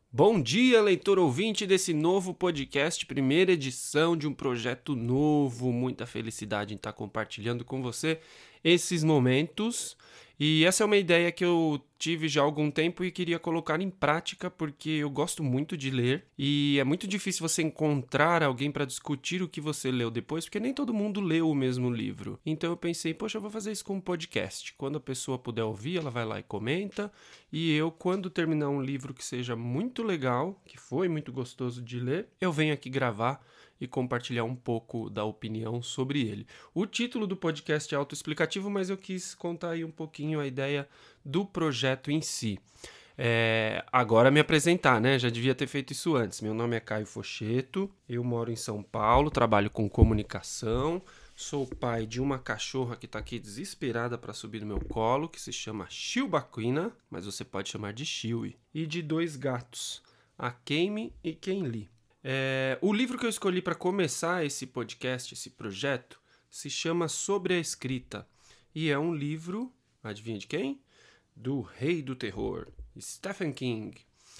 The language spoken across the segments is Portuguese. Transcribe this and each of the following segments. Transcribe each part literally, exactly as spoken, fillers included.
Bom dia, leitor ouvinte desse novo podcast, primeira edição de um projeto novo. Muita felicidade em estar compartilhando com você esses momentos. E essa é uma ideia que eu tive já há algum tempo e queria colocar em prática porque eu gosto muito de ler e é muito difícil você encontrar alguém para discutir o que você leu depois, porque nem todo mundo leu o mesmo livro. Então eu pensei, poxa, eu vou fazer isso com um podcast. Quando a pessoa puder ouvir, ela vai lá e comenta. E eu, quando terminar um livro que seja muito legal, que foi muito gostoso de ler, eu venho aqui gravar e compartilhar um pouco da opinião sobre ele. O título do podcast é autoexplicativo, mas eu quis contar aí um pouquinho a ideia do projeto em si. É, agora me apresentar, né? Já devia ter feito isso antes. Meu nome é Caio Focheto, eu moro em São Paulo, trabalho com comunicação, sou pai de uma cachorra que está aqui desesperada para subir no meu colo, que se chama Chilbaquina, mas você pode chamar de Chiwi, e de dois gatos, a Kemi e Kenli. É, o livro que eu escolhi para começar esse podcast, esse projeto, se chama Sobre a Escrita. E é um livro, adivinha de quem? Do Rei do Terror, Stephen King.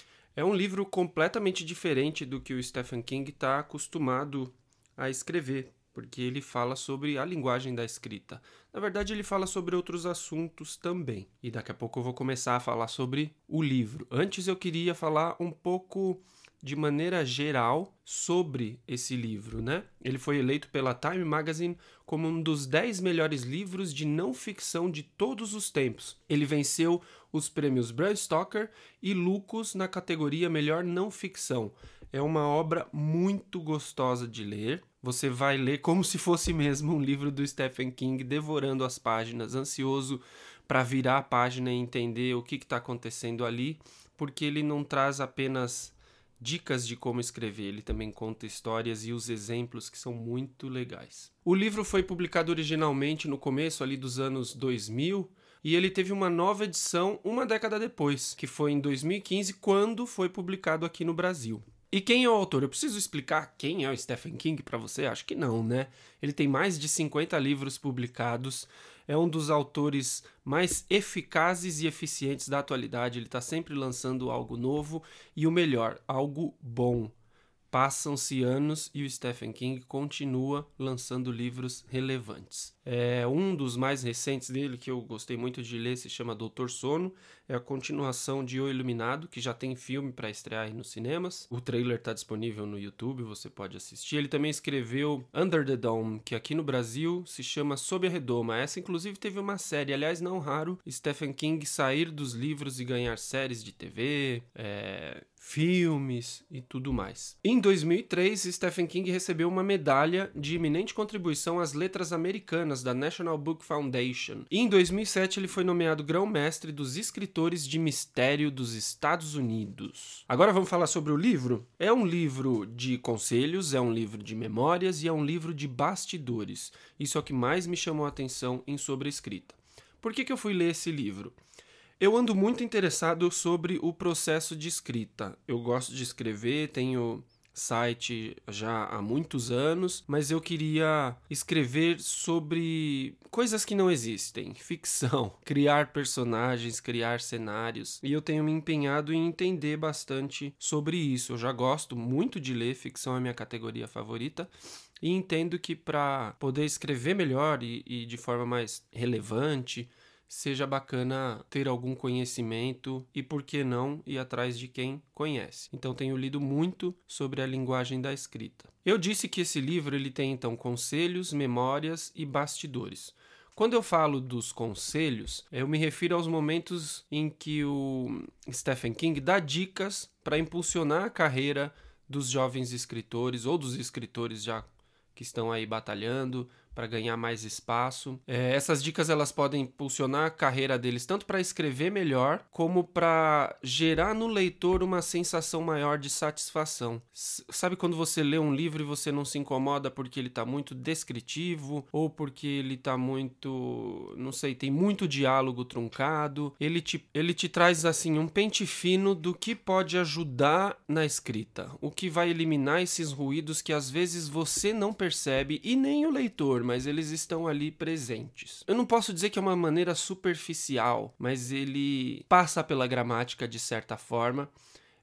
É um livro completamente diferente do que o Stephen King está acostumado a escrever, porque ele fala sobre a linguagem da escrita. Na verdade, ele fala sobre outros assuntos também. E daqui a pouco eu vou começar a falar sobre o livro. Antes eu queria falar um pouco de maneira geral sobre esse livro, né? Ele foi eleito pela Time Magazine como um dos dez melhores livros de não ficção de todos os tempos. Ele venceu os prêmios Bram Stoker e Lucas na categoria Melhor Não Ficção. É uma obra muito gostosa de ler. Você vai ler como se fosse mesmo um livro do Stephen King, devorando as páginas, ansioso para virar a página e entender o que está acontecendo ali, porque ele não traz apenas dicas de como escrever, ele também conta histórias e os exemplos que são muito legais. O livro foi publicado originalmente no começo ali dos anos dois mil e ele teve uma nova edição uma década depois, que foi em dois mil e quinze, quando foi publicado aqui no Brasil. E quem é o autor? Eu preciso explicar quem é o Stephen King para você? Acho que não, né? Ele tem mais de cinquenta livros publicados, é um dos autores mais eficazes e eficientes da atualidade. Ele está sempre lançando algo novo e o melhor, algo bom. Passam-se anos e o Stephen King continua lançando livros relevantes. É um dos mais recentes dele que eu gostei muito de ler, se chama Doutor Sono. É a continuação de O Iluminado, que já tem filme para estrear aí nos cinemas. O trailer está disponível no YouTube, você pode assistir. Ele também escreveu Under the Dome, que aqui no Brasil se chama Sob a Redoma. Essa inclusive teve uma série, aliás não raro, Stephen King sair dos livros e ganhar séries de T V, é, filmes e tudo mais. Em dois mil e três, Stephen King recebeu uma medalha de eminente contribuição às letras americanas da National Book Foundation. E em dois mil e sete ele foi nomeado grão-mestre dos escritores de mistério dos Estados Unidos. Agora vamos falar sobre o livro? É um livro de conselhos, é um livro de memórias e é um livro de bastidores. Isso é o que mais me chamou a atenção em Sobre a Escrita. Por que que eu fui ler esse livro? Eu ando muito interessado sobre o processo de escrita. Eu gosto de escrever, tenho site já há muitos anos, mas eu queria escrever sobre coisas que não existem, ficção, criar personagens, criar cenários, e eu tenho me empenhado em entender bastante sobre isso. Eu já gosto muito de ler, ficção é a minha categoria favorita, e entendo que para poder escrever melhor e, e de forma mais relevante, seja bacana ter algum conhecimento e, por que não, ir atrás de quem conhece. Então, tenho lido muito sobre a linguagem da escrita. Eu disse que esse livro ele tem, então, conselhos, memórias e bastidores. Quando eu falo dos conselhos, eu me refiro aos momentos em que o Stephen King dá dicas para impulsionar a carreira dos jovens escritores ou dos escritores já que estão aí batalhando para ganhar mais espaço. É, essas dicas elas podem impulsionar a carreira deles tanto para escrever melhor, como para gerar no leitor uma sensação maior de satisfação. S- sabe quando você lê um livro e você não se incomoda porque ele está muito descritivo, ou porque ele está muito, não sei, tem muito diálogo truncado? Ele te, ele te traz assim um pente fino do que pode ajudar na escrita, o que vai eliminar esses ruídos que às vezes você não percebe e nem o leitor, mas eles estão ali presentes. Eu não posso dizer que é uma maneira superficial, mas ele passa pela gramática de certa forma,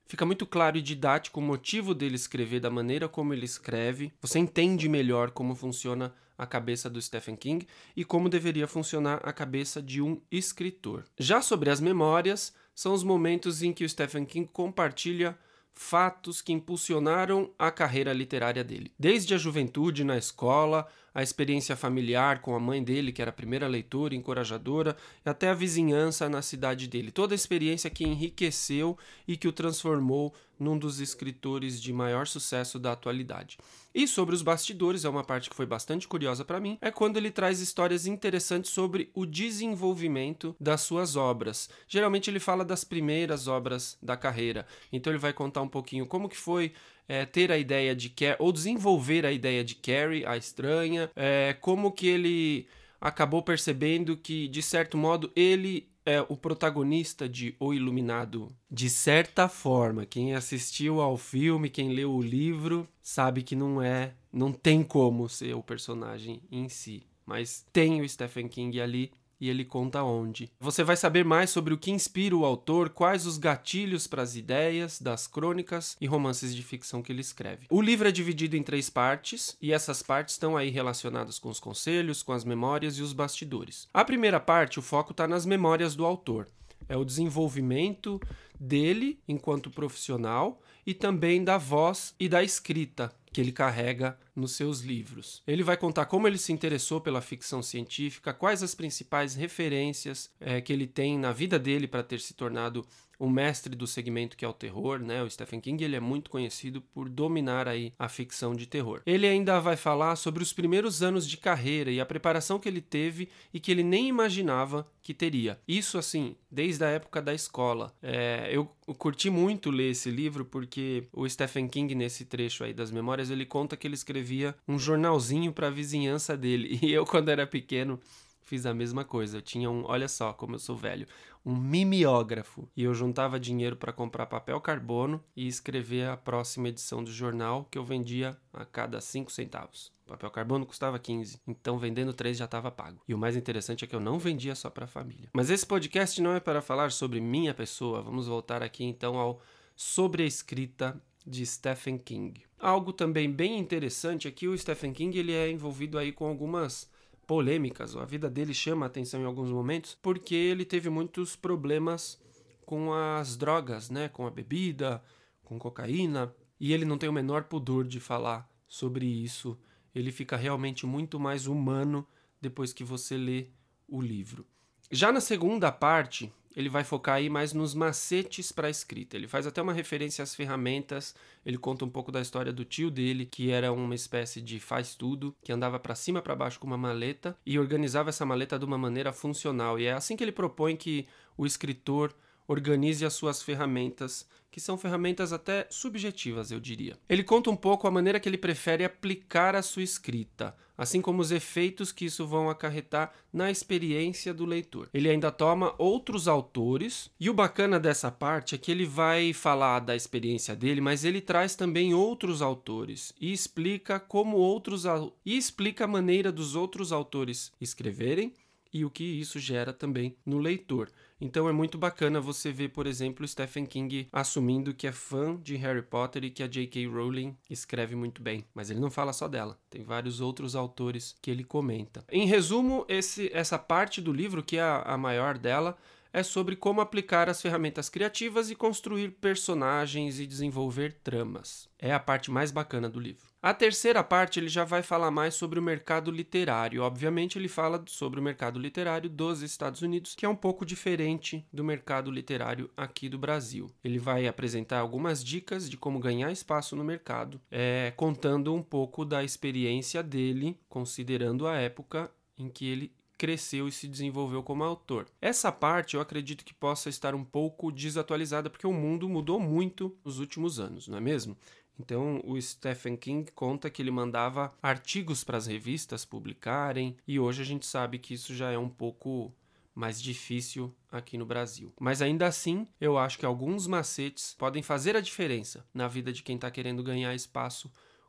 Fica muito claro e didático o motivo dele escrever da maneira como ele escreve. Você entende melhor como funciona a cabeça do Stephen King e como deveria funcionar a cabeça de um escritor. Já sobre as memórias, são os momentos em que o Stephen King compartilha fatos que impulsionaram a carreira literária dele. Desde a juventude na escola, a experiência familiar com a mãe dele, que era a primeira leitora encorajadora, e até a vizinhança na cidade dele. Toda a experiência que enriqueceu e que o transformou num dos escritores de maior sucesso da atualidade. E sobre os bastidores, é uma parte que foi bastante curiosa para mim, é quando ele traz histórias interessantes sobre o desenvolvimento das suas obras. Geralmente ele fala das primeiras obras da carreira, então ele vai contar um pouquinho como que foi É, ter a ideia de Carrie, ou desenvolver a ideia de Carrie, a estranha, é, como que ele acabou percebendo que, de certo modo, ele é o protagonista de O Iluminado. De certa forma, quem assistiu ao filme, quem leu o livro, sabe que não é, não tem como ser o personagem em si, mas tem o Stephen King ali. E ele conta onde. Você vai saber mais sobre o que inspira o autor, quais os gatilhos para as ideias das crônicas e romances de ficção que ele escreve. O livro é dividido em três partes, e essas partes estão aí relacionadas com os conselhos, com as memórias e os bastidores. A primeira parte, o foco está nas memórias do autor. É o desenvolvimento dele enquanto profissional e também da voz e da escrita que ele carrega nos seus livros. Ele vai contar como ele se interessou pela ficção científica, quais as principais referências é, que ele tem na vida dele para ter se tornado o mestre do segmento que é o terror, né? O Stephen King, ele é muito conhecido por dominar aí a ficção de terror. Ele ainda vai falar sobre os primeiros anos de carreira e a preparação que ele teve e que ele nem imaginava que teria. Isso, assim, desde a época da escola. É, eu curti muito ler esse livro porque o Stephen King, nesse trecho aí das memórias, ele conta que ele escrevia um jornalzinho para a vizinhança dele. E eu, quando era pequeno, fiz a mesma coisa. Eu tinha um, olha só como eu sou velho, um mimeógrafo. E eu juntava dinheiro para comprar papel carbono e escrever a próxima edição do jornal, que eu vendia a cada cinco centavos. O papel carbono custava quinze, então vendendo três já estava pago. E o mais interessante é que eu não vendia só para a família. Mas esse podcast não é para falar sobre minha pessoa. Vamos voltar aqui então ao sobre a escrita de Stephen King. Algo também bem interessante é que o Stephen King ele é envolvido aí com algumas polêmicas. A vida dele chama a atenção em alguns momentos porque ele teve muitos problemas com as drogas, né? Com a bebida, com cocaína, e ele não tem o menor pudor de falar sobre isso. Ele fica realmente muito mais humano depois que você lê o livro. Já na segunda parte, ele vai focar aí mais nos macetes para a escrita. Ele faz até uma referência às ferramentas, ele conta um pouco da história do tio dele, que era uma espécie de faz-tudo, que andava para cima e para baixo com uma maleta e organizava essa maleta de uma maneira funcional. E é assim que ele propõe que o escritor organize as suas ferramentas, que são ferramentas até subjetivas, eu diria. Ele conta um pouco a maneira que ele prefere aplicar a sua escrita, assim como os efeitos que isso vão acarretar na experiência do leitor. Ele ainda toma outros autores, e o bacana dessa parte é que ele vai falar da experiência dele, mas ele traz também outros autores e explica como outros e explica a maneira dos outros autores escreverem e o que isso gera também no leitor. Então é muito bacana você ver, por exemplo, Stephen King assumindo que é fã de Harry Potter e que a J K Rowling escreve muito bem. Mas ele não fala só dela, tem vários outros autores que ele comenta. Em resumo, esse, essa parte do livro, que é a, a maior dela, é sobre como aplicar as ferramentas criativas e construir personagens e desenvolver tramas. É a parte mais bacana do livro. A terceira parte ele já vai falar mais sobre o mercado literário. Obviamente ele fala sobre o mercado literário dos Estados Unidos, que é um pouco diferente do mercado literário aqui do Brasil. Ele vai apresentar algumas dicas de como ganhar espaço no mercado, é, contando um pouco da experiência dele, considerando a época em que ele cresceu e se desenvolveu como autor. Essa parte eu acredito que possa estar um pouco desatualizada, porque o mundo mudou muito nos últimos anos, não é mesmo? Então, o Stephen King conta que ele mandava artigos para as revistas publicarem, e hoje a gente sabe que isso já é um pouco mais difícil aqui no Brasil. Mas ainda assim, eu acho que alguns macetes podem fazer a diferença na vida de quem está querendo ganhar espaço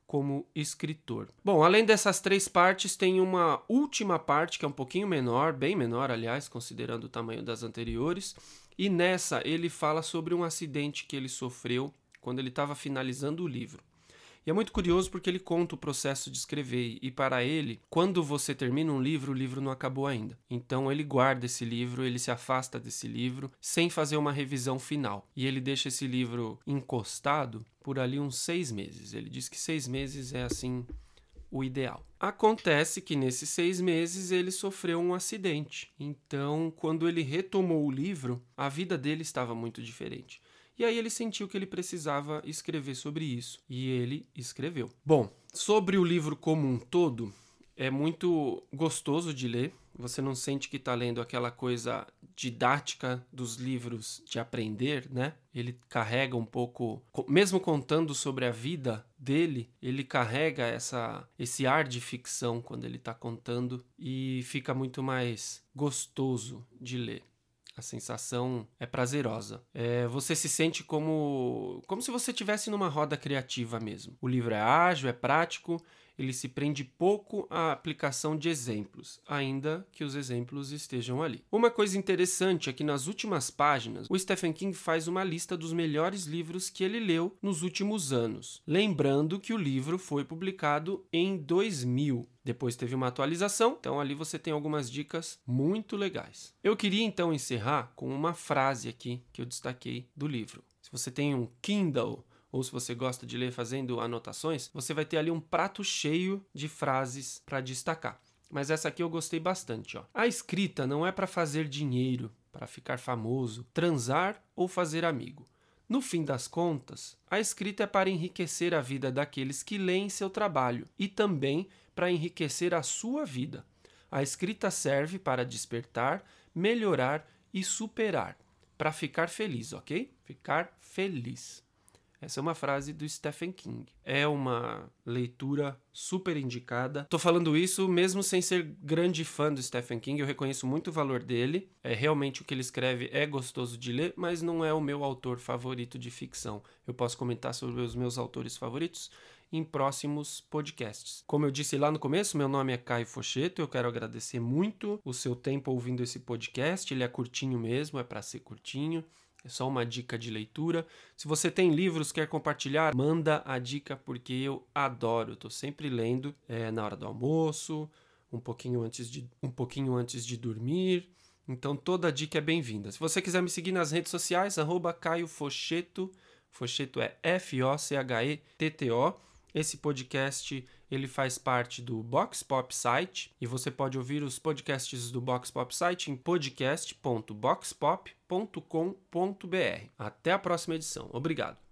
como escritor. Bom, além dessas três partes, tem uma última parte que é um pouquinho menor, bem menor, aliás, considerando o tamanho das anteriores, e nessa ele fala sobre um acidente que ele sofreu quando ele estava finalizando o livro. E é muito curioso porque ele conta o processo de escrever e para ele, quando você termina um livro, o livro não acabou ainda. Então ele guarda esse livro, ele se afasta desse livro sem fazer uma revisão final. E ele deixa esse livro encostado por ali uns seis meses. Ele diz que seis meses é assim o ideal. Acontece que nesses seis meses ele sofreu um acidente. Então, quando ele retomou o livro, a vida dele estava muito diferente. E aí ele sentiu que ele precisava escrever sobre isso. E ele escreveu. Bom, sobre o livro como um todo, é muito gostoso de ler. Você não sente que está lendo aquela coisa didática dos livros de aprender, né? Ele carrega um pouco, mesmo contando sobre a vida dele, ele carrega essa, esse ar de ficção quando ele está contando e fica muito mais gostoso de ler. A sensação é prazerosa. É, você se sente como, como se você estivesse numa roda criativa mesmo. O livro é ágil, é prático, ele se prende pouco à aplicação de exemplos, ainda que os exemplos estejam ali. Uma coisa interessante é que nas últimas páginas, o Stephen King faz uma lista dos melhores livros que ele leu nos últimos anos. Lembrando que o livro foi publicado em dois mil. Depois teve uma atualização, então ali você tem algumas dicas muito legais. Eu queria então encerrar com uma frase aqui que eu destaquei do livro. Se você tem um Kindle ou se você gosta de ler fazendo anotações, você vai ter ali um prato cheio de frases para destacar. Mas essa aqui eu gostei bastante, ó. A escrita não é para fazer dinheiro, para ficar famoso, transar ou fazer amigo. No fim das contas, a escrita é para enriquecer a vida daqueles que leem seu trabalho e também para enriquecer a sua vida. A escrita serve para despertar, melhorar e superar, para ficar feliz, ok? Ficar feliz. Essa é uma frase do Stephen King. É uma leitura super indicada. Tô falando isso mesmo sem ser grande fã do Stephen King. Eu reconheço muito o valor dele. É, realmente o que ele escreve é gostoso de ler, mas não é o meu autor favorito de ficção. Eu posso comentar sobre os meus autores favoritos em próximos podcasts. Como eu disse lá no começo, meu nome é Caio Focheto. Eu quero agradecer muito o seu tempo ouvindo esse podcast. Ele é curtinho mesmo, é para ser curtinho. É só uma dica de leitura. Se você tem livros, quer compartilhar, manda a dica porque eu adoro. Estou sempre lendo é, na hora do almoço, um pouquinho antes de, um pouquinho antes de dormir. Então toda dica é bem-vinda. Se você quiser me seguir nas redes sociais, arroba Caio Focheto. Focheto é F O C H E T T O. Esse podcast ele faz parte do Box Pop Site e você pode ouvir os podcasts do Box Pop Site em podcast ponto boxpop ponto com ponto b r. Até a próxima edição. Obrigado.